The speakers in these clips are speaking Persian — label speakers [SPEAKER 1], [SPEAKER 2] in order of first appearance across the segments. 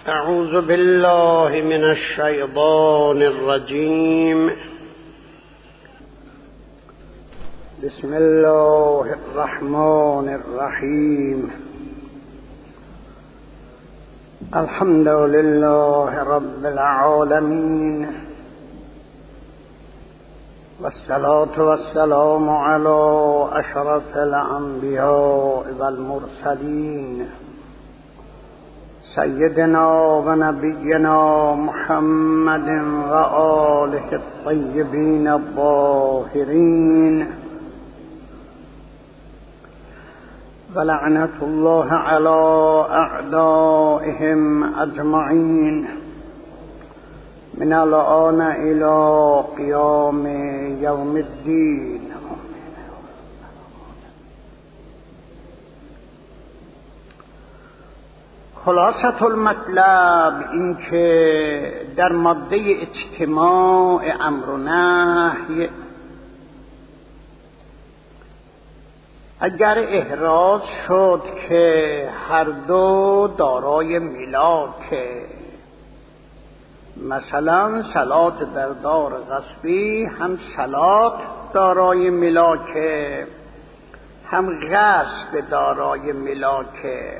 [SPEAKER 1] أعوذ بالله من الشيطان الرجيم. بسم الله الرحمن الرحيم. الحمد لله رب العالمين، والصلاة والسلام على أشرف الأنبياء والمرسلين سيدنا ونبينا محمد وآله الطيبين الطاهرين، ولعنة الله على أعدائهم أجمعين من الآن إلى قيام يوم الدين. خلاصة المطلب این که در ماده اجتماع امر و نهی اگر احراز شد که هر دو دارای ملاکه، مثلا صلات در دار غصبی هم صلات دارای ملاکه، هم غصب دارای ملاکه،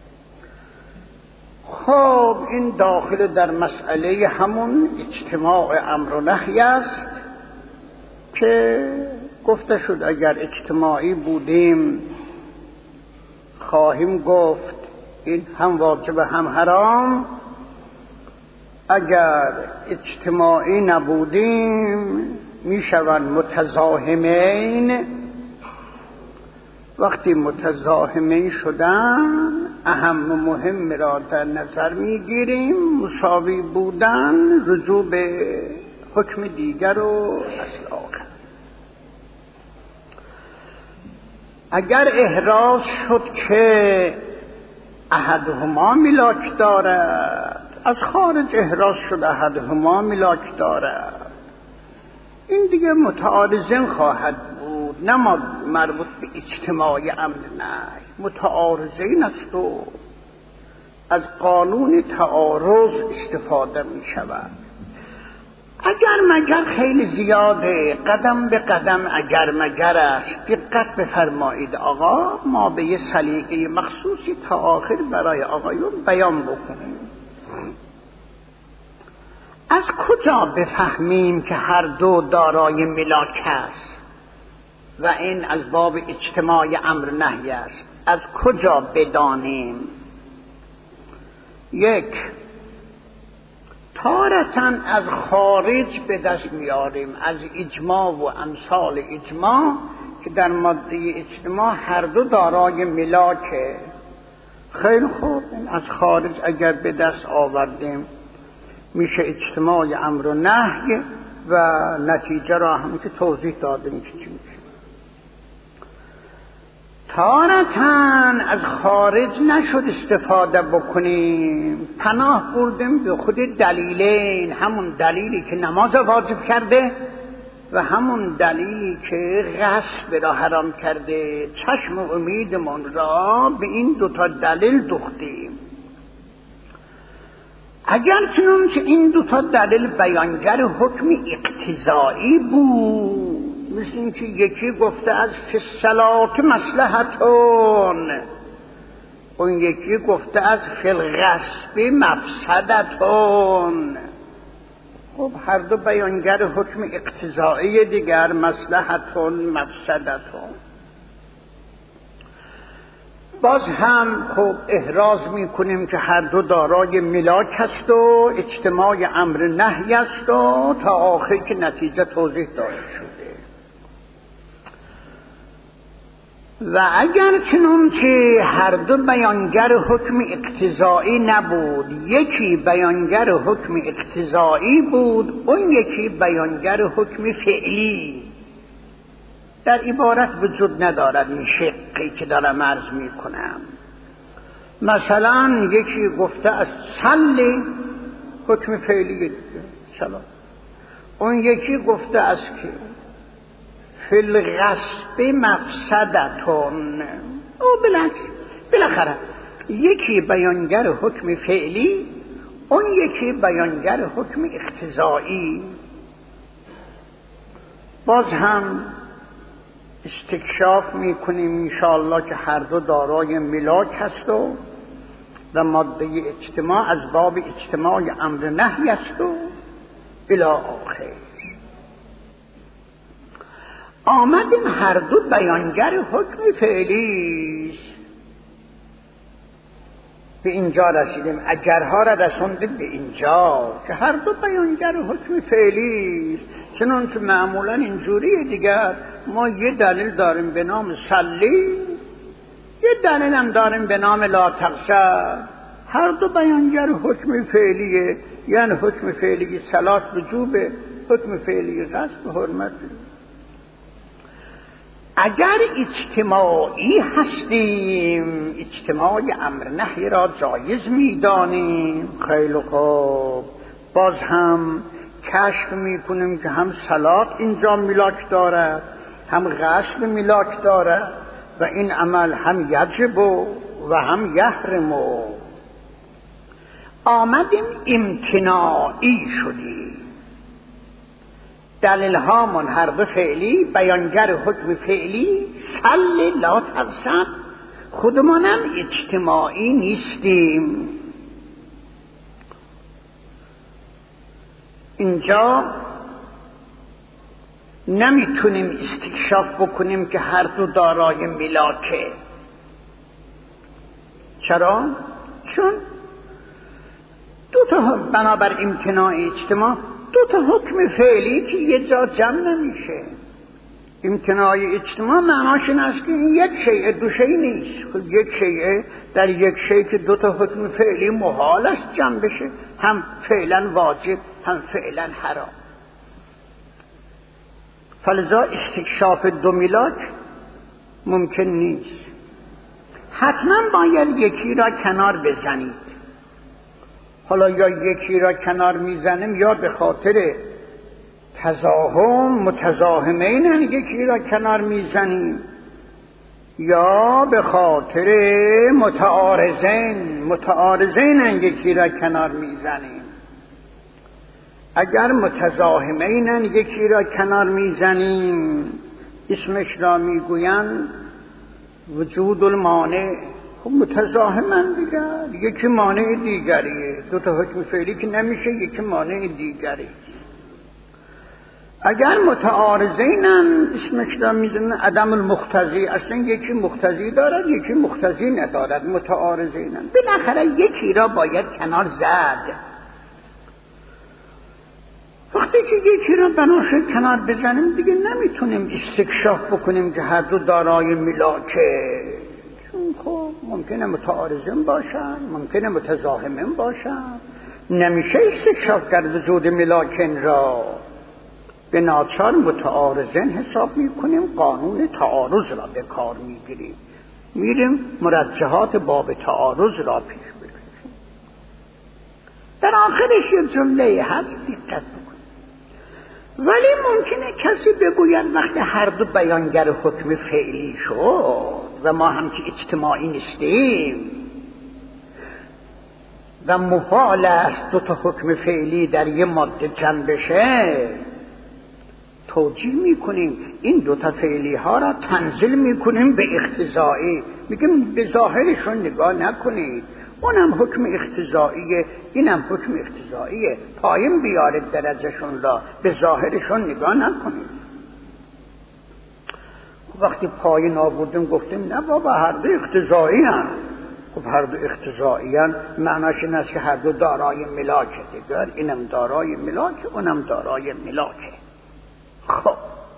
[SPEAKER 1] خب این داخل در مسئله همون اجتماع امر و نهی است که گفته شد اگر اجتماعی بودیم خواهیم گفت این هم واجب هم حرام، اگر اجتماعی نبودیم میشوند متزاحمین. وقتی متزاحمین شدن اهم و مهم را در نظر میگیریم، مساوی بودن، رجوع به حکم دیگر و اصل آخر. اگر احراز شد که احدهما ملاک دارد، از خارج احراز شد احدهما ملاک دارد، این دیگه متعارضین خواهد بود، نه مربوط به اجتماع امر نهی، متعارضین است و از قانون تعارض استفاده می شود. اگر مگر خیلی زیاده، قدم به قدم اگر مگر است. دقت بفرمایید آقا، ما به یه سلیقه مخصوصی تا آخر برای آقایون بیان بکنیم. از کجا بفهمیم که هر دو دارای ملاک است و این از باب اجتماع امر نهی است؟ از کجا بدانیم؟ یک، تارتاً از خارج به دست میاریم، از اجماع و امثال اجماع که در ماده اجتماع هر دو دارای ملاکه. خیلی خوب، از خارج اگر به دست آوردیم میشه اجتماع امر و نهی و نتیجه را هم که توضیح دادیم که چی میشه. تارتاً از خارج نشد استفاده بکنیم، پناه بردیم به خود دلیلین، همون دلیلی که نماز واجب کرده و همون دلیلی که غصب را حرام کرده. چشم و امیدمون را به این دوتا دلیل دوختیم. اگر چنانچه این دوتا دلیل بیانگر حکم اقتضایی بود، مثل این که یکی گفته از فی الصلاة مصلحتون، اون یکی گفته از فی الغصب مفسدتون، خب هر دو بیانگر حکم اقتضایی دیگر، مصلحتون مفسدتون. باز هم خب احراز میکنیم که هر دو دارای ملاک است و اجتماع امر نهی است و تا آخر که نتیجه توضیح داده شده. و اگر چنانچه هر دو بیانگر حکم اقتضایی نبود، یکی بیانگر حکم اقتضایی بود، اون یکی بیانگر حکم فعلی، در عبارت وجود ندارد این شقی که دارم عرض می کنم. مثلا یکی گفته از صلی، حکم فعلی صلات، اون یکی گفته از که فی الغصب مفسدتون، او بالعکس بالاخره یکی بیانگر حکم فعلی اون یکی بیانگر حکم اقتضایی باز هم استکشاف میکنیم انشاءالله که هر دو دارای ملاک هست و ماده اجتماع از باب اجتماع امر نهی است و الی آخر. آمدیم هر دو بیانگر حکم فعلی است. به اینجا رسیدیم، اگرها را رسوندیم به اینجا که هر دو بیانگر حکم فعلی است. چنانچه معمولا اینجوریه دیگر، ما یه دلیل داریم به نام صلی، یه دلیل هم داریم به نام لا تغسل. هر دو بیانگر حکم فعلیه، یعنی حکم فعلی صلات وجوبه، حکم فعلی غسل حرمت. اگر اجتماعی هستیم، اجتماع امر نهی را جایز میدانیم، خیلی خوب، باز هم کشف میکنیم که هم صلات اینجا ملاک دارد، هم غسل ملاک دارد و این عمل هم یجب و هم یحرم. آمدیم امتناعی شدیم. دلیل هامون هر دو فعلی، بیانگر حکم فعلی صل لا تغسل. خودمانم اجتماعی نیستیم. اینجا نمیتونیم استکشاف بکنیم که هر دو دارای ملاکه. چرا؟ چون دو تا بنابر امتناع اجتماع دو تا حکم فعلی که یه جا جمع نمیشه. امتناع اجتماع معناش این است که یک شیء دو شیء نیست. خب یک شیء در یک شیء که دو تا حکم فعلی محال است جمع بشه، هم فعلا واجب هم فعلا حرام. فلذا استکشاف دو ملاک ممکن نیست. حتما باید یکی را کنار بزنید. حالا یا یکی را کنار میزنیم یا به خاطر تزاحم متزاحمین یکی را کنار میزنیم، یا به خاطر متعارضین یکی را کنار میزنیم. اگر متزاحمین یکی را کنار میزنیم، اسمش را میگویند وجود المانع. خب متزاحمن دیگر، یکی مانع دیگریه. دو تا حکم فعلی که نمیشه، یکی مانع دیگری. اگر متعارضینن اسمش را میزنن عدم المقتضی. اصلا یکی مقتضی دارد یکی مقتضی ندارد، متعارضینن. بالاخره یکی را باید کنار زد. وقتی که یکی را بناشه کنار بزنیم دیگه نمیتونیم استکشاف بکنیم که هر دو دارای ملاکه. چون خب ممکنه متعارضین باشن، ممکنه متزاحمین باشن، نمیشه استکشاف کرد وجود ملاکن را. به ناچار متعارضین حساب میکنیم، قانون تعارض را به کار میگیریم، میریم مرجحات باب تعارض را پیش بگیریم. در آخرش یه جمله هست دقت بکنیم. ولی ممکنه کسی بگوید وقتی هر دو بیانگر حکم فعلی شد و ما هم که اجتماعی نیستیم و محال است دو تا حکم فعلی در یه ماده جمع بشه، توجیه میکنیم این دو تا فعلی ها را تنزیل میکنیم به اقتضایی. میگیم به ظاهرشون نگاه نکنید، اونم حکم اقتضاییه اینم حکم اقتضاییه، پایین بیارید درجهشون را، به ظاهرشون نگاه نکنید. وقتی پایین آوردیم گفتیم نه بابا هر دو اقتضایی هم. خب هر دو اقتضایی هم معناش این است که هر دو دارای ملاکه دیگر، اینم دارای ملاکه اونم دارای ملاکه. خب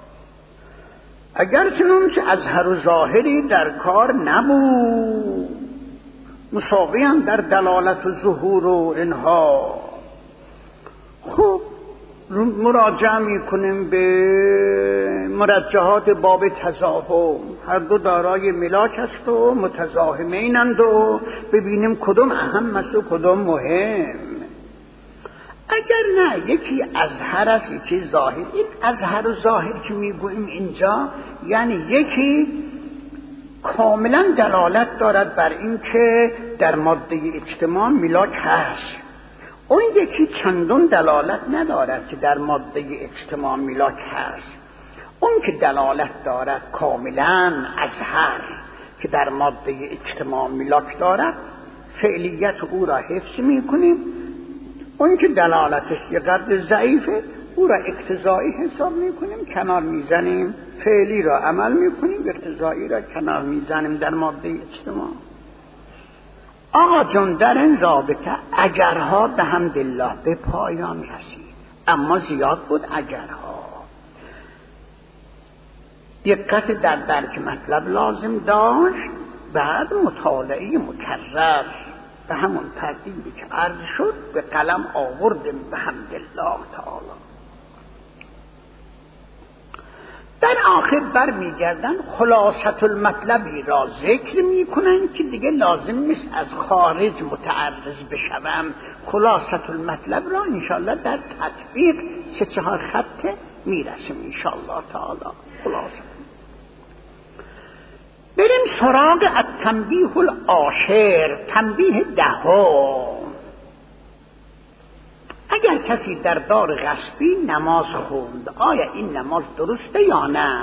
[SPEAKER 1] اگر چنانچه اظهر و ظاهری در کار نبود، مساوی هم در دلالت و ظهور و اینها، خب مراجعه میکنیم به مرجحات باب تزاحم. هر دو دارای ملاک است و متزاحمینند و ببینیم کدوم اهم است و کدوم مهم. اگر نه یکی اظهر است یکی ظاهر. این اظهر و ظاهر که میگوییم اینجا یعنی یکی کاملا دلالت دارد بر این که در ماده اجتماع ملاک هست، اون یکی چندان دلالت ندارد که در ماده اجتماع میلاک هست. اون که دلالت دارد کاملا اظهر که در ماده اجتماع میلاک دارد، فعلیت او را حفظ میکنیم. اون که دلالتش یه قدر ضعیفه، او را اقتضایی حساب میکنیم، کنار میزنیم. فعلی را عمل میکنیم، اقتضایی را کنار میزنیم در ماده اجتماع. آقا جون در این رابطه اگرها به حمدالله به پایان رسید، اما زیاد بود اگرها. دقت در درک مطلب لازم داشت. بعد مطالعه مکرر به همون ترتیبی که عرض شد به قلم آوردیم به حمدالله تعالی. در آخر بر میگردن خلاصت المطلبی را ذکر میکنن که دیگه لازم نیست از خارج متعرض بشوم. خلاصت المطلب را انشاءالله در تطبیق 3-4 خط میرسیم انشاءالله تعالی. خلاصت بریم سراغ التنبیه العاشر، تنبیه 10. اگر کسی در دار غصبی نماز خوند، آیا این نماز درسته یا نه؟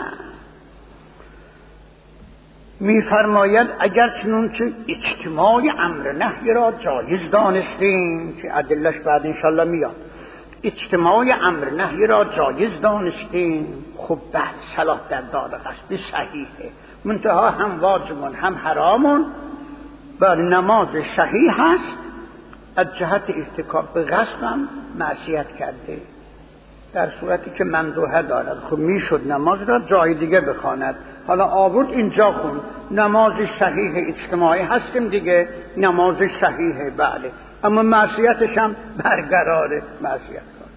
[SPEAKER 1] میفرماید اگر چنانچه اجتماع امر نهی را جایز دانستیم، که ادلش بعد انشالله میاد، اجتماع امر نهی را جایز دانستیم، خب بعد صلاة در دار غصبی صحیحه، منتها هم واجبون هم حرامون. بر نماز صحیح هست، از جهت ارتکاب به غصب هم معصیت کرده، در صورتی که مندوحه دارد. خب میشد نماز را جای دیگه بخواند، حالا آورد اینجا خوند، نماز صحیح اجتماعی هستیم دیگه، نماز صحیحه بله، اما معصیتش هم برقراره، معصیت کن.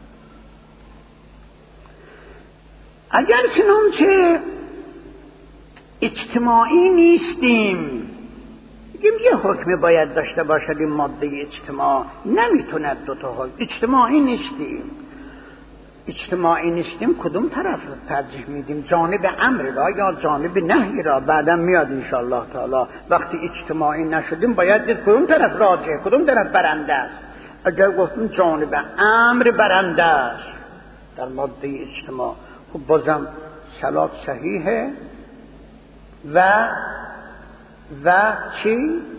[SPEAKER 1] اگر چنانچه اجتماعی نیستیم، یه حکم باید داشته باشد این ماده اجتماع، نمیتوند دوتا حکم. اجتماعی نیستیم کدوم طرف رو ترجیح میدیم؟ جانب امر را یا جانب نهی را؟ بعدم میاد انشاءالله تعالی. وقتی اجتماعی نشدیم باید دید کدوم طرف راجه، کدوم طرف برنده است. اگر گفتیم جانب امر برنده است در ماده اجتماع، خب بازم صلاة صحیحه و چی؟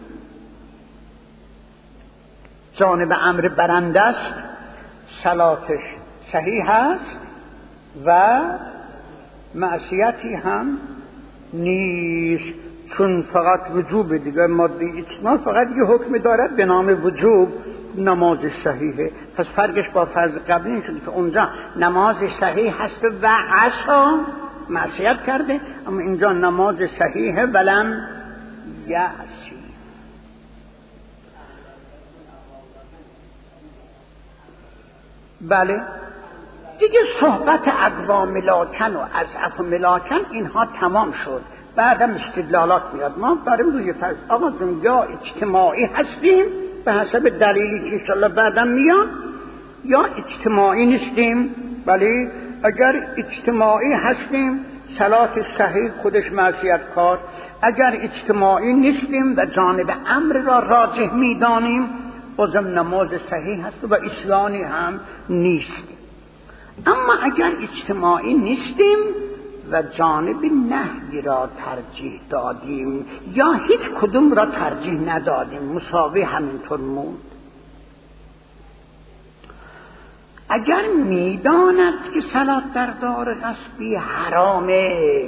[SPEAKER 1] جانب امر برنده است، صلاتش صحیح است و معصیتی هم نیست، چون فقط وجوب دیگه. ماده اجتماع فقط یه حکم دارد به نام وجوب، نماز صحیحه. پس فرقش با فرض قبلی این شده که اونجا نماز صحیح هست و عصا معصیت کرده، اما اینجا نماز صحیحه ولم یعصی. بله دیگه صحبت اقوا ملاکن و اضعف ملاکن اینها تمام شد. بعدم استدلالات میاد. ما داریم روی فرض آقا یا اجتماعی هستیم به حسب دلیلی که انشاءالله بعدم میاد، یا اجتماعی نیستیم. بله اگر اجتماعی هستیم صلاة صحیح خودش معصیت کار، اگر اجتماعی نیستیم و جانب امر را راجح میدانیم بازم نماز صحیح هست و اصلاحی هم نیست. اما اگر اجتماعی نیستیم و جانب نهی را ترجیح دادیم یا هیچ کدوم را ترجیح ندادیم، مساوی همینطور موند. اگر میداند که صلاة در دار غصبی حرامه،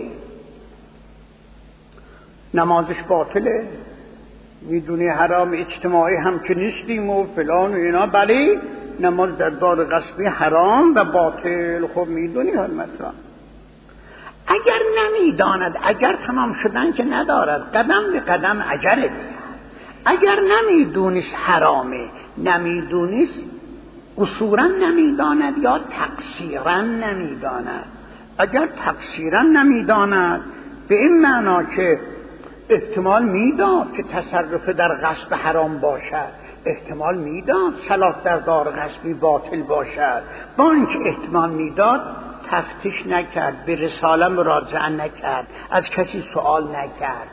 [SPEAKER 1] نمازش باطله، میدونی حرام اجتماعی هم که نیستیم و فلان و اینا، بله نماز در دار غصبی حرام و باطل. خب میدونی حرمت را. اگر نمیداند، اگر تمام شدن که ندارد، قدم به قدم اجره. اگر نمیدونست حرامه، نمیدونست قصورا نمیداند یا تقصیرا نمیداند. اگر تقصیرا نمیداند به این معنا که احتمال میداد که تصرف در غصب حرام باشد، احتمال میداد صلاة در دار غصبی باطل باشد، با اینکه احتمال میداد تفتیش نکرد، به رساله مراجعه نکرد، از کسی سوال نکرد،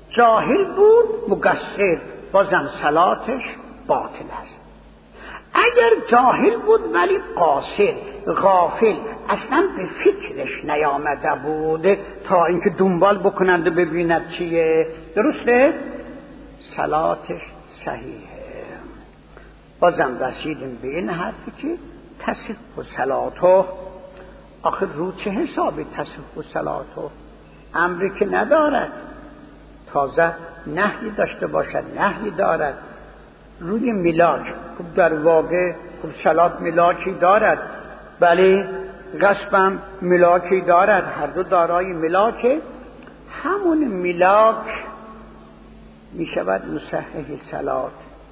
[SPEAKER 1] جاهل بود، مقصر، بازم صلاتش باطل است. اگر جاهل بود ولی قاصر غافل اصلا به فکرش نیامده بود تا اینکه دنبال بکنند و ببیند چیه، درسته؟ صلاتش صحیحه. بازم رسیدیم به این حرفی که تصح صلاته. آخر رو چه حسابی تصح صلاته؟ امری که ندارد، تازه نهی داشته باشد، نهی دارد. روی ملاک خب در واقع خب صلات ملاکی دارد، بله غصبم ملاکی دارد، هر دو دارای ملاکه. همون ملاک می شود مصحح صلات.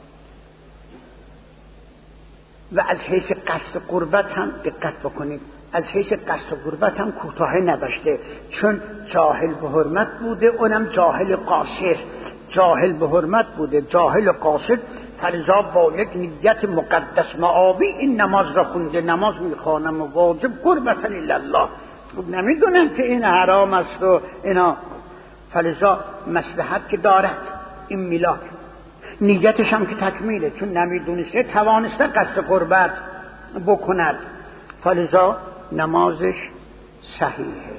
[SPEAKER 1] و از حیث قصد قربت هم دقت بکنید، از حیث قصد قربت هم کوتاهی نداشته، چون جاهل به حرمت بوده، اونم جاهل قاصر. جاهل به حرمت بوده، جاهل قاصر، فلذا با یک نیت مقدس معابی این نماز را خونده. نماز میخوانم و واجب قربتا الله، نمیدونن که این حرام است و اینا. فلذا مصلحت که دارد این ملاک، نیتش هم که تکمیله، چون نمیدونسته توانسته قصد قربت بکند، فلذا نمازش صحیحه.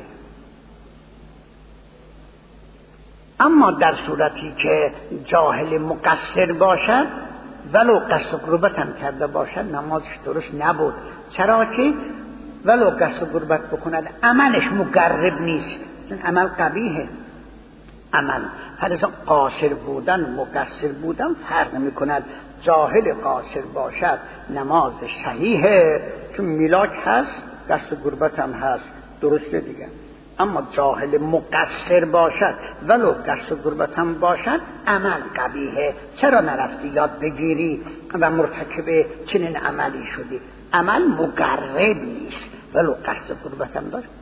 [SPEAKER 1] اما در صورتی که جاهل مقصر باشد ولو قصد قربت هم کرده باشد نمازش درست نبود. چرا که ولو قصد قربت بکند عملش مقرب نیست، چون عمل قبیحه عمل. فلذا قاصر بودن مقصر بودن فرق می کند. جاهل قاصر باشد نمازش صحیحه، چون میلاک هست، قصد قربت هم هست، درسته دیگه. اما جاهل مقصر باشد ولو قصد قربت هم باشد عمل قبیحه. چرا نرفتی یاد بگیری و مرتکب چنین عملی شدی؟ عمل مقرب نیست ولو قصد قربت هم داشت.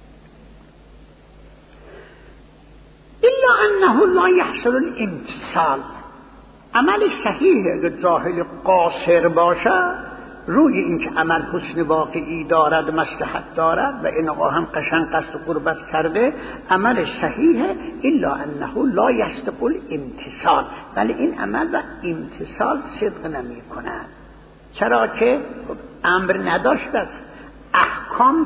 [SPEAKER 1] الا انه لا يحصل الامتثال. عمل صحیح اگر جاهل قاصر باشد، روی اینکه عمل حسن واقعی دارد، مصلحت دارد و این آقا هم قشنگ قصد قربت کرده، عمل صحیحه. الا انه لا يصدق الامتثال، ولی این عمل و امتثال صدق نمی کند. چرا که امر نداشته است. احکام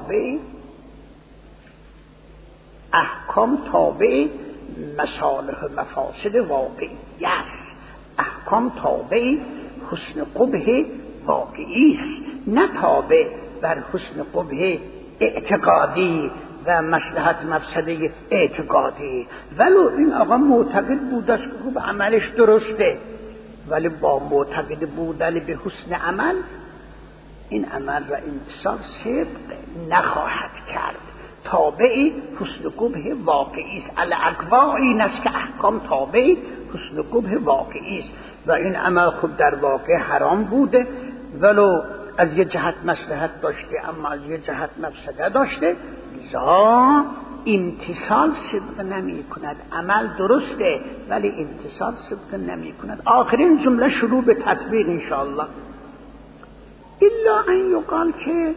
[SPEAKER 1] تابع مصالح و مفاسد واقعی است. احکام تابع حسن قبح واقعی است، نه تابع بر حسن قبح اعتقادی و مصلحت مفسده اعتقادی. ولو این آقا معتقد بود است که خوب عملش درسته، ولی با معتقد بودن به حسن عمل این عمل و امتثال صدق نخواهد کرد. تابع حسن قبح واقعی است. الاقوا این است که احکام تابع حسن قبح واقعی است و این عمل خود در واقع حرام بوده، ولو از یه جهت مصلحت داشته اما از یه جهت مفسده داشته، لذا امتثال صدق نمی کند. عمل درسته ولی امتثال صدق نمی کند. آخرین جمله شروع به تطبیق انشاءالله. الا ان یقال که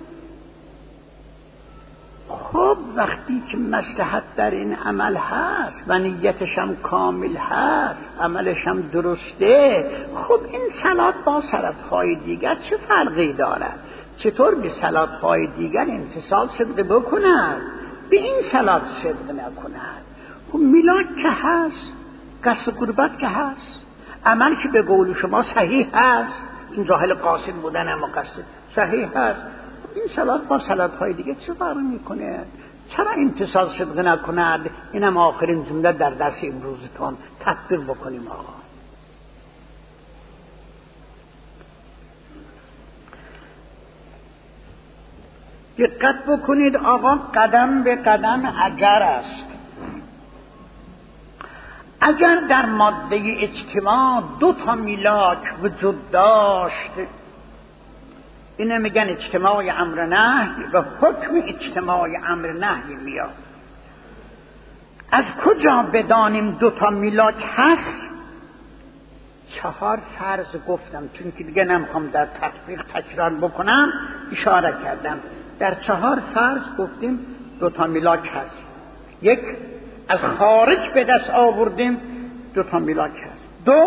[SPEAKER 1] خب وقتی که مصلحت در این عمل هست و نیتش هم کامل هست، عملش هم درسته، خب این صلات با صلاتهای دیگر چه فرقی دارد؟ چطور به صلاتهای دیگر امتثال صدق بکند، به این صلات صدق نکند؟ خب میلاد که هست، قصد قربت که هست، عمل که به قول شما صحیح هست، این جاهل قاصد بودن اما قصد صحیح هست، این صلات با صلاتهای دیگه چه فرق میکنه؟ چرا امتثال صدق نکند؟ اینم آخرین جمله در درس امروزتان تطبیق بکنیم. آقا دقت بکنید، آقا قدم به قدم اگر است. اگر در ماده اجتماع 2 میلاک وجود داشت، اینه میگن اجتماع امر نهی و حکم اجتماع امر نهی میاد. از کجا بدانیم 2 میلاک هست؟ 4 فرض گفتم، چون که دیگه نمیخوام در تطبیق تکرار بکنم، اشاره کردم. در 4 فرض گفتیم 2 میلاک هست. 1 از خارج به دست آوردیم 2 میلاک هست. 2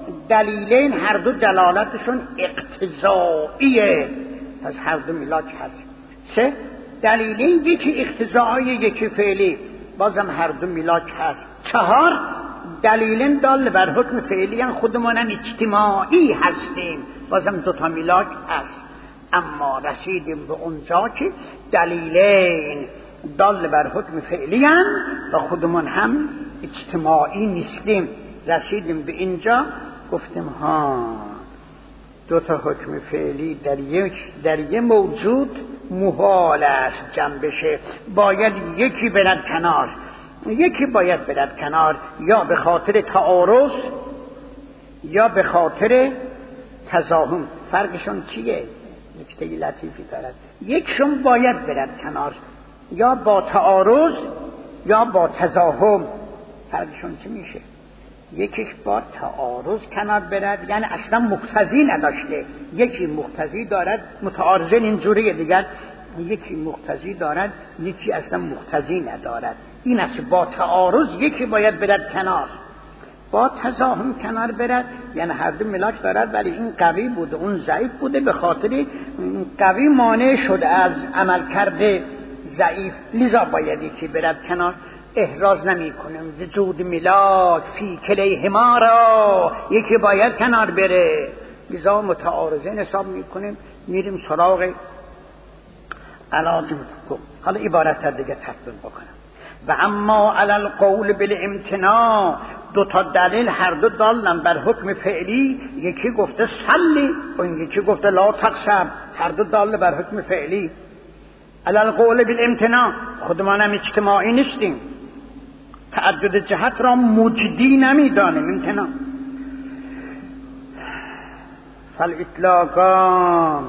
[SPEAKER 1] دلیلین هر دو دلالتشون اقتضاییه، پس هر دو میلاک هست. 3 دلیلین یکی اقتضایی یکی فعلی، بازم هر دو میلاک هست. 4 دلیلین دال بر حکم فعلی، خودمون هم اجتماعی هستیم، بازم 2 تا میلاک هست. اما رسیدیم به اونجا که دلیلین دال بر حکم فعلی هم و خودمون هم اجتماعی نیستیم. رسیدیم به اینجا گفتیم ها 2 تا حکم فعلی در یک موجود محال است جمع بشه، باید یکی برد کنار، یکی باید برد کنار، یا به خاطر تعارض یا به خاطر تضاهم. فرقشون چیه؟ نکته لطیفی دارد. یکشون باید برد کنار، یا با تعارض یا با تضاهم. فرقشون چی میشه؟ یکیش با تعارض کنار برد، یعنی اصلا مقتضی نداشته، یکی مقتضی دارد، متعارضین اینجوریه دیگر، یکی مقتضی دارد یکی اصلا مقتضی ندارد. این است با تعارض یکی باید برد کنار، با تضاهم کنار برد، یعنی هر دو ملاک دارد ولی این قوی بوده اون ضعیف بوده، به خاطر قوی مانع شده از عمل کرده ضعیف، لذا باید یکی برد کنار. احراز نمی کنیم وجود ملاک فی کلیهما را، یکی باید کنار بره، لذا متعارضین حساب می کنیم، میریم سراغ علاج. حالا عبارت دیگه تطبیق بکنم. و اما علی القول بالامتناع، 2 تا دلیل هر دو دالن بر حکم فعلی، یکی گفته صلی و یکی گفته لا تقسم، هر دو دال بر حکم فعلی. علی القول بالامتناع، خودمان هم اجتماعی نیستیم، تعدد جهت را مجدی نمیدانیم. امتناع فالاطلاقان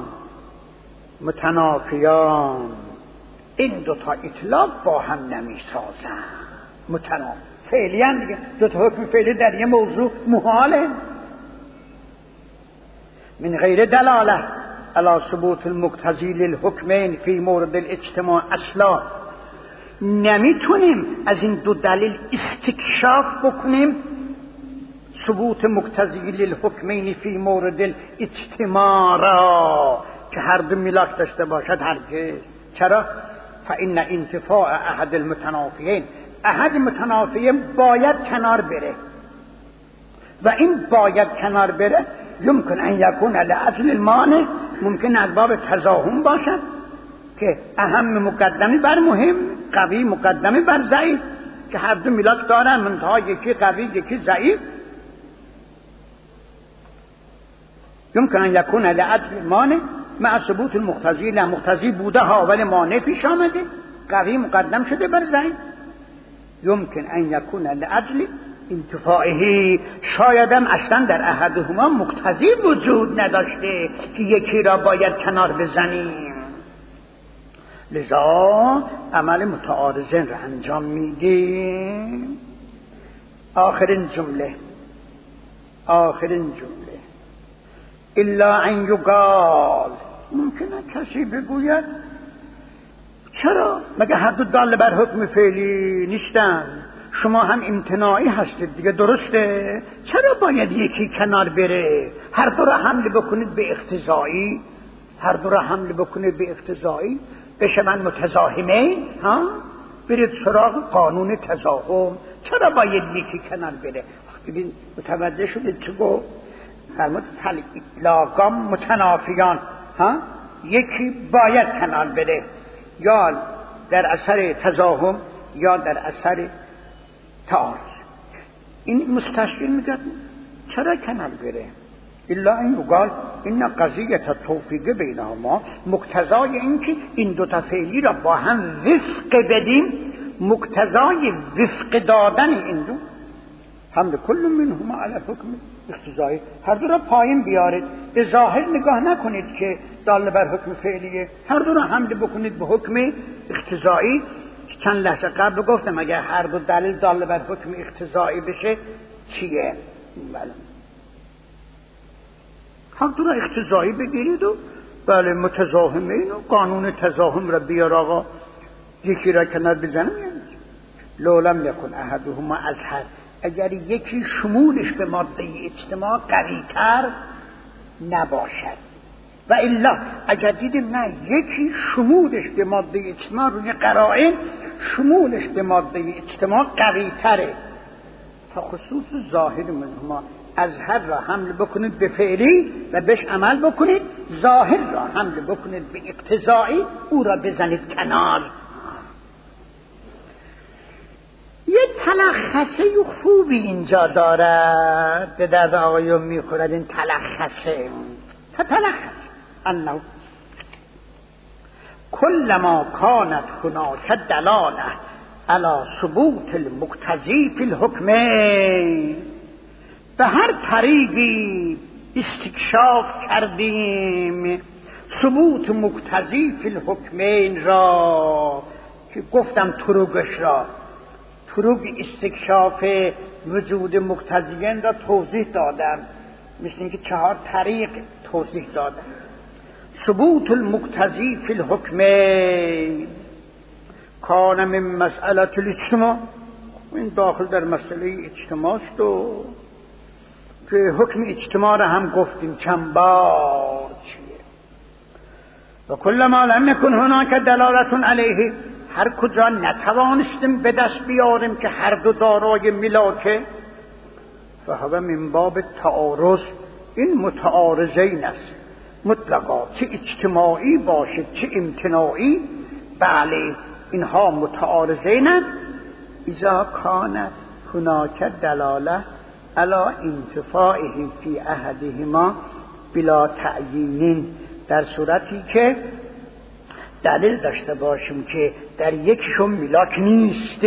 [SPEAKER 1] متنافیان، این 2 تا اطلاق با هم نمیسازن، متنافی فعلی هم دیگه. 2 تا حکم فعلی در یه موضوع محاله. من غیر دلاله علی ثبوت المقتضی للحکمین فی مورد الاجتماع اصلا، نمیتونیم از این 2 دلیل استکشاف بکنیم ثبوت مقتضی للحکمین فی مورد الاجتماع را که هر دو ملاک داشته باشد هرگز. چرا؟ فإن انتفاع احد المتنافیین، احد متنافیین باید کنار بره و این باید کنار بره یمکن ان یکون لأجل المانع، ممکن از باب تضاهم باشد که اهم مقدمی بر مهم، قوی مقدمی بر ضعیف، که هر دو ملاک دارن منتها یکی قوی یکی ضعیف. یمکن ان یکون لأجل المانع مع ثبوت المقتضی، مقتضی بوده ها ولی مانع پیش آمده، قوی مقدم شده بر ضعیف. یمکن ان یکون لأجل انتفاعه، شایدم اصلا در احدهما مقتضی وجود نداشته که یکی را باید کنار بزنیم، لذا عمل متعارضین را انجام میدیم. آخرین جمله الا ان یقال، ممکنه کسی بگوید چرا مگه هر دو دال بر حکم فعلی نیستن؟ شما هم امتناعی هستید دیگه، درسته؟ چرا باید یکی کنار بره؟ هر دو را حمل بکنید به اقتضایی، هر دو را حمل بکنید به اقتضایی بشون متضاهمه، ها؟ برید سراغ قانون تضاهم. چرا باید یکی کنار بره؟ ببین متوجه شدید چه گفت؟ فرمود فل اطلاقان متنافیان، ها؟ یکی باید کنار بره، یا در اثر تضاهم یا در اثر تعارض. این مستشکل میگه چرا کنار بره؟ الا این یقال این قضیه توفیق بینهما، مقتضای این که این 2 تا فعلی را با هم وفق بدیم، مقتضای وفق دادن این دو حمل کل منهما علی حکم اقتضایی، هر دو را پایین بیارید، به ظاهر نگاه نکنید که دال بر حکم فعلیه، هر دو را حمل بکنید به حکم اقتضایی. چند لحظه قبل گفتم اگر هر دو دلیل دال بر حکم اقتضایی بشه چیه؟ بله هر دو را اقتضایی بگیرید و بله متضاهمین و قانون تضاهم را بیار آقا، یکی را کنار بزنم. لو لم یکن احدهما اظهر اگر یکی شمولش به ماده اجتماع قوی‌تر نباشد، و الا اگر دیدیم نه یکی شمولش به ماده اجتماع روی قرائن شمولش به ماده اجتماع قوی‌تره، تا خصوص ظاهر منهما اظهر را حمل بکنید به فعلی و بهش عمل بکنید، ظاهر را حمل بکنید به اقتضایی، او را بزنید کنار. یه تلخصه خوبی اینجا دارد، به درد آقایون میخورد این تلخصه. تلخص انه کلما کانت هناک دلاله علی ثبوت المقتضی فی الحکمین، به هر طریقی استکشاف کردیم ثبوت مقتضی فی الحکمین را، که گفتم طرقش را، طرق استکشاف وجود مقتضیین را توضیح دادم، مثل اینکه 4 طریق توضیح دادم. ثبوت المقتضی فی الحکمین کان من مسئله الاجتماع، این داخل در مسئله اجتماع است و که حکم اجتماع را هم گفتیم چند بار چیه. و کل ما لم یکن هناک دلالت علیه، هر کجا نتوانستیم به دست بیاریم که هر دو دارای ملاکه، فهو من باب تعارض، این متعارضین است مطلقا، چه اجتماعی باشه چه امتناعی، بله اینها متعارضین است. اذا کانت هناک دلاله علی انتفاعه فی احدهما بلا تعیین، در صورتی که دلیل داشته باشیم که در یکشون ملاک نیست.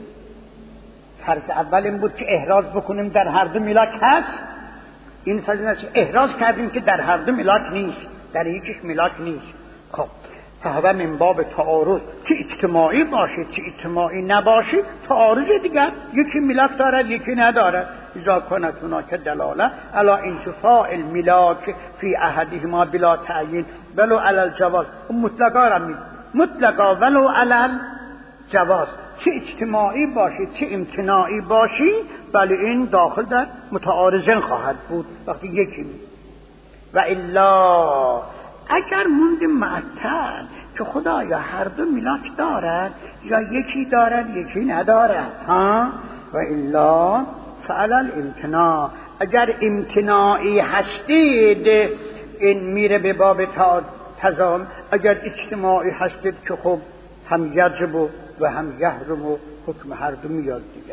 [SPEAKER 1] فرض اول این بود که احراز بکنیم در هر دو ملاک هست، این فرض است احراز کردیم که در هر دو ملاک نیست، در یکیش ملاک نیست. خب فهو من باب تعارض، که اجتماعی باشه چه اجتماعی نباشه تعارض دیگر، یکی ملاک دارد یکی ندارد. اذا کانت هناک دلاله علی انتفاع الملاک فی احدهما بلا تعیین ولو علی الجواز، مطلقا را می مطلقا ولو علی الجواز، چه اجتماعی باشه چه امتناعی باشی، بله این داخل در متعارضین خواهد بود وقتی یکی می. و الا اگر موندیم معطل که خدایا هر دو ملاک دارد یا یکی دارد یکی ندارد، و الا فعل الامتناع، اگر امتناعی هستید این میره به باب تضامن، اگر اجتماعی هستید که خب هم یجب و هم یحرم و حکم هر دو میاد دیگه.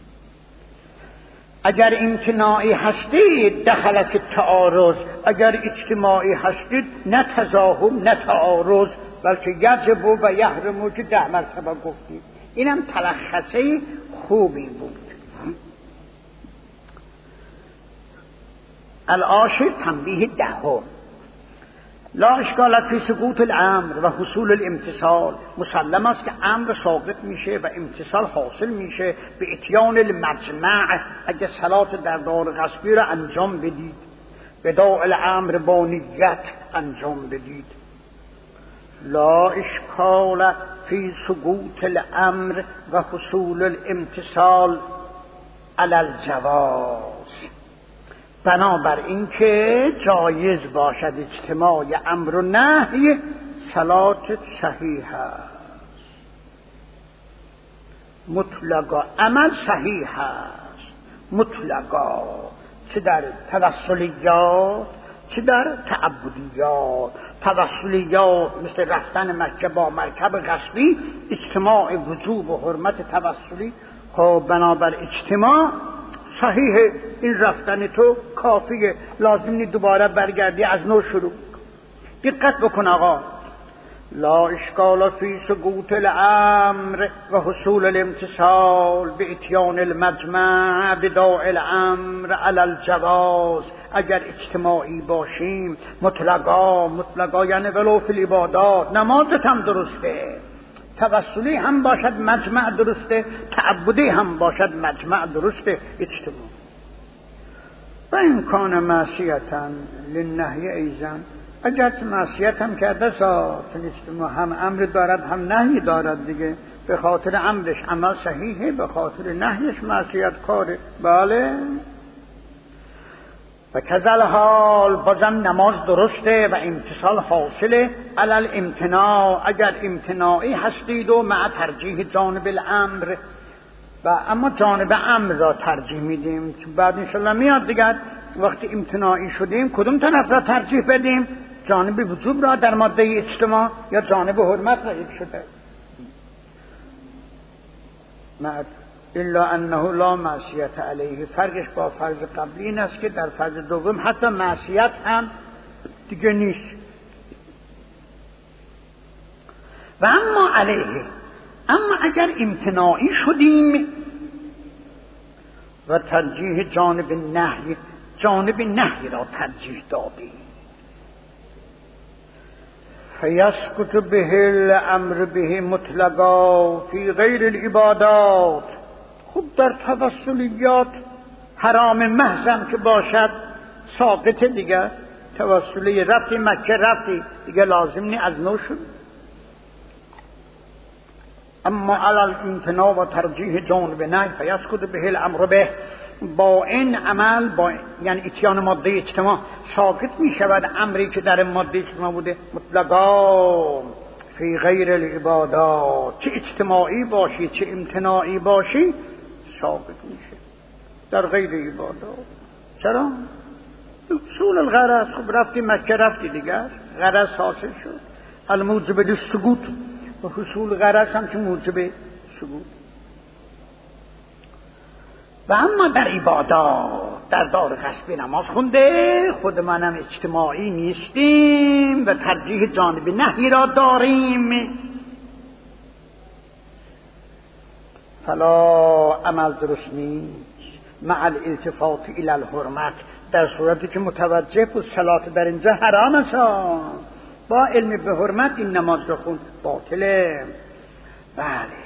[SPEAKER 1] اگر امتناعی هستید دخلت تعارض، اگر اجتماعی هستید نه تضاهم نه تعارض، بلکه یجب و یحرم که 10 مرتبه گفتید. اینم تلخصه خوبی بود. العاشر تنبیه 10. لا اشکال فی سقوط الامر و حصول الامتصال، مسلم است که امر ساقط میشه و امتصال حاصل میشه به اتیان المجمع، اگه صلات در دار غصبی را انجام بدید، بداء الامر با نیت انجام بدید. لا اشکال فی سقوط الامر و حصول الامتصال علی الجواز، بنابر این که جایز باشد اجتماع امر و نهی، صلات صحیح است، مطلقا عمل صحیح است مطلقا، چه در توسلیات چه در تعبدیات. توسلیات مثل رفتن مکه با مرکب غصبی، اجتماع وجوب و حرمت توسلی، خب بنابر اجتماع صحیح، این رفتن تو کافیه، لازم نی دوباره برگردی از نو شروع. دقت بکن آقا. لا اشکال فی سقوط الامر و حصول الامتصال به اتیان المجمع بداء الامر علی الجواز، اگر اجتماعی باشیم مطلقا یعنی ولو فی العبادات، نمازت هم درسته، توسلی هم باشد مجمع درسته، تعبدی هم باشد مجمع درسته، اجتماع. و این کان معصیتا للنهی ایزن، اگر معصیت هم کرده اجتماع هم امر دارد هم نهی دارد دیگه. به خاطر امرش عمل صحیحه، به خاطر نهیش معصیت کاره. بله. و کذل حال بازم نماز درسته و امتصال حاصله علل امتناع، اگر امتناعی هستید و مع ترجیح جانب الامر، و اما جانب امر را ترجیح میدیم. بعد انشالله میاد دیگر وقتی امتناعی شدیم کدوم طرف را ترجیح بدیم، جانب وجوب را در ماده اجتماع یا جانب حرمت را شده. الا انه لا معصیت علیه، فرقش با فرض قبلی این است که در فرض دوم حتی معصیت هم دیگه نیست. و اما علیه، اما اگر امتناعی شدیم و ترجیح جانب نهی را ترجیح دادیم، فیسکت به الامر به مطلقا فی غیر العبادات. خب در توسلیات حرام محضم که باشد ساقط دیگر، توسلی رفتی مکه رفتی دیگه لازم نی از نو شد. اما علی الامتناع و ترجیح جانب نهی فیسکت به الامر به، با این عمل یعنی اتیان ماده اجتماع ساقط می شود امری که در ماده اجتماع بوده مطلقا فی غیر العبادات، چه اجتماعی باشی چه امتناعی باشی ساقط میشه در غیر عبادات. چرا؟ اصول الغرض. خب رفتی مکه رفتی دیگر غرض حاصل شد. الموجب للسکوت و حصول غرض هم که موجب سکوت. و اما در عبادات در دار غصب نماز خونده خود منم اجتماعی نیستیم و ترجیح جانب نهی را داریم، فلا عمل درست نیست مع الالتفات الى الحرمت، در صورتی که متوجه بود صلات در اینجا حرام است، با علم به حرمت این نماز رو خوند باطله. بله.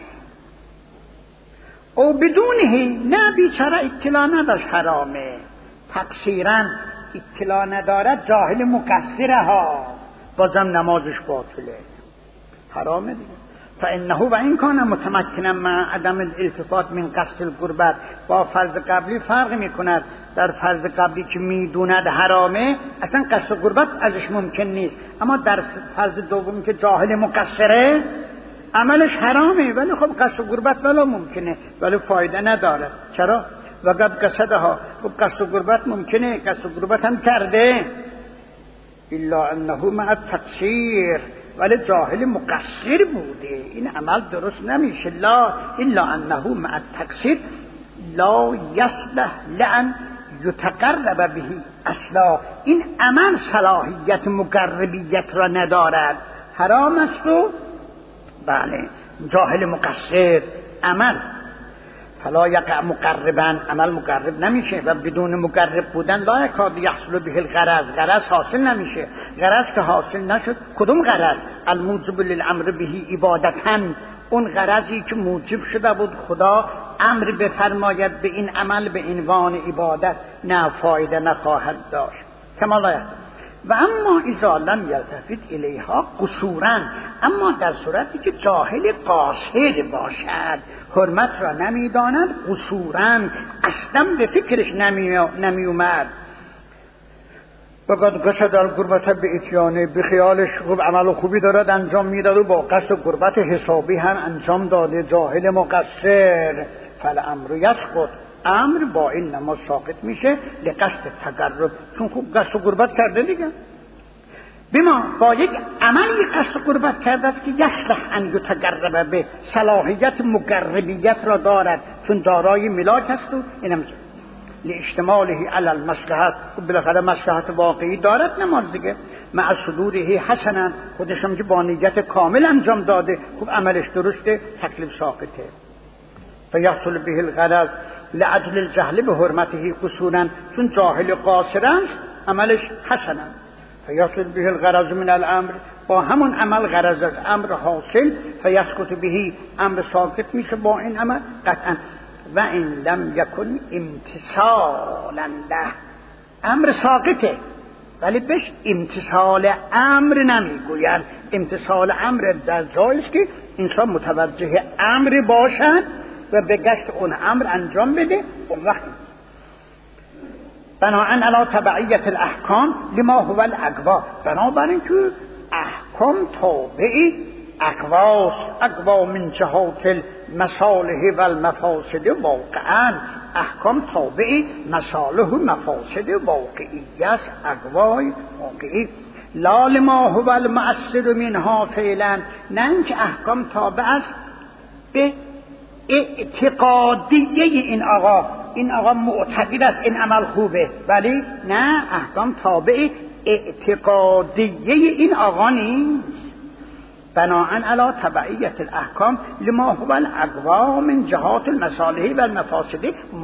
[SPEAKER 1] او بدونه نه بیچاره اطلاع نداشت حرامه، تقصیرا اطلاع ندارد جاهل مقصره ها، بازم نمازش باطله حرامه دیگه. فانه و این کان متمکنا مع عدم الالتفات من قصد القربت، با فرض قبلی فرق میکند. در فرض قبلی که میدوند حرامه اصلا قصد قربت ازش ممکن نیست، اما در فرض دوم که جاهل مقصره عملش حرامه ولی خب قصد قربت ولی ممکنه ولی فایده نداره. چرا؟ وقت قصدها، خب قصد قربت ممکنه، قصد قربت هم کرده، الا انه مع التقصیر، ولی جاهل مقصر بوده این عمل درست نمیشه. لا الا انه مع التقصیر لا یصلح لان یتقرب به اصلا، این عمل صلاحیت مقربیت را ندارد، حرام است و بله جاهل مقصر عمل. فلا یقع مقربا، عمل مقرب نمیشه و بدون مقرب بودن لا یکاد یحصل به الغرض، غرض حاصل نمیشه. غرض که حاصل نشد کدوم غرض؟ الموجب للامر به عبادتا، اون غرضی که موجب شده بود خدا امر بفرماید به این عمل به عنوان عبادت، نه فایده نخواهد داشت. کما لا یحصل. و اما اذا لم یلتفت الیها قصورا، اما در صورتی که جاهل قاصر باشد حرمت را نمیداند، قصورا اصلا به فکرش نمی اومد. وقد قصد القربت به اتیانه، به خیالش خوب عمل خوبی دارد انجام میداد و با قصد قربت حسابی هم انجام داده، جاهل مقصر، فالامر یسقط، امر با این نماز ساقط میشه لقصد تقرب، چون خوب قصد قربت کرده دیگه. بما با یک عملی قصد قربت کرده است که یصلح ان یتقرب به، صلاحیت مقربیت را دارد چون دارای ملاک است و اینم لاجتماله علی المصلحت، بالاخره مصلحت واقعی دارد نماز دیگه. مع صدوره حسنا، خودشم که با نیت کامل انجام داده خوب عملش درسته، تکلیف ساقطه. فیحصل به الغرض لعجل الجهل به حرمته قصورا، چون جاهل قاصر است عملش حسنا. فیحصل به الغرض من الامر، با همون عمل غرض از امر حاصل، فیسکت به، امر ساقط میشه با این عمل قطعا. و این لم یکن امتثالا له، امر ساقطه ولی بهش امتثال امر نمیگویند. امتثال امر در جایی است که انسان متوجه امر باشد و به گشت اون امر انجام بده. اون وقت بناءً علی تبعیت الاحکام لما هو الاقوا، بنابراین که احکام تابع اقوا من جهات المصالح و المفاسد واقعا. احکام تابع مصالح و مفاسد واقعی است، اقوای واقعی. لا لما هو المؤثر منها فعلا، نه اینکه احکام تابع است به اعتقادیه این آقا معتقد است این عمل خوبه، ولی نه، احکام تابع اعتقادیه این آقا نیست. بناءً علی تبعیت الاحکام لما هو الاقوا من جهات المصالح و المفاسد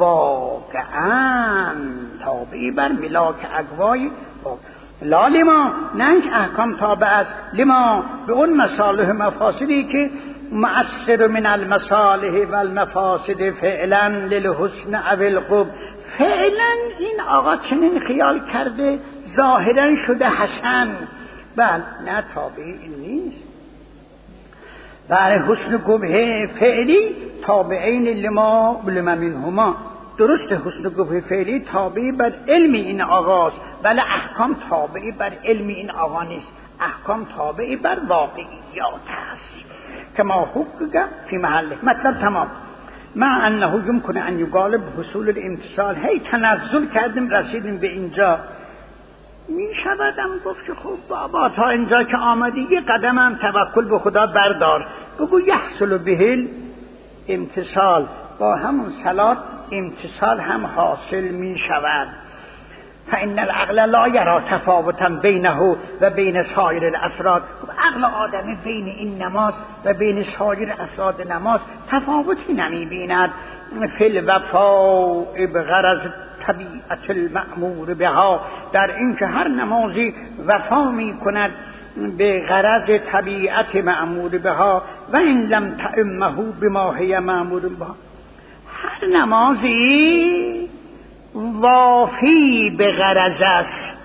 [SPEAKER 1] واقعا، تابعی بر ملاک اقوای لا لما، نه احکام تابع است لما به اون مصالح مفاسدی که مؤثر من المصالح و المفاسد فعلا للحسن او القبح. فعلا این آقا چنین خیال کرده، ظاهرا شده حسن، بله نه، تابعی این نیست. بله حسن قبح فعلی تابعین لما منهما، درست حسن قبح فعلی تابعی بر علم این آقاست، ولی احکام تابعی بر علم این آقا نیست، احکام تابعی بر واقعیات است. کما حقق فی محله. مطلب تمام. مع انه یمکن ان یقال بحصول الامتثال، هی تنزل کردیم رسیدیم به اینجا. می شودم گفت که خب بابا تا اینجا که آمدی یه قدم هم توکل به خدا بردار، بگو یحصل به امتثال، با همون صلات امتثال هم حاصل می شود. فإن العقل لا یرا تفاوتا بینه و بین سایر الافراد. عقل آدمی بین این نماز و بین سایر افراد نماز تفاوتی نمی بیند. فی الوفاء بغرض طبیعت المأمور بها، در این که هر نمازی وفا می کند به غرض طبیعت مأمور بها و این لم تأمه بما هی مأمور بها. هر نمازی وافی به غرض است،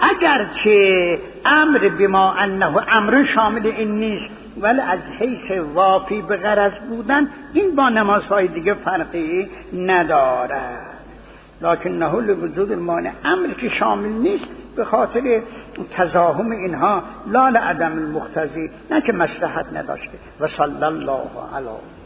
[SPEAKER 1] اگرچه امر بما انه امر شامل این نیست، ولی از حیث وافی به غرض بودن این با نمازهای دیگه فرقی ندارد. لکنه لوجود المانع، امر که شامل نیست به خاطر تزاحم اینها، لا لعدم المقتضی، نه که مصلحت نداشته. و صلی الله علیه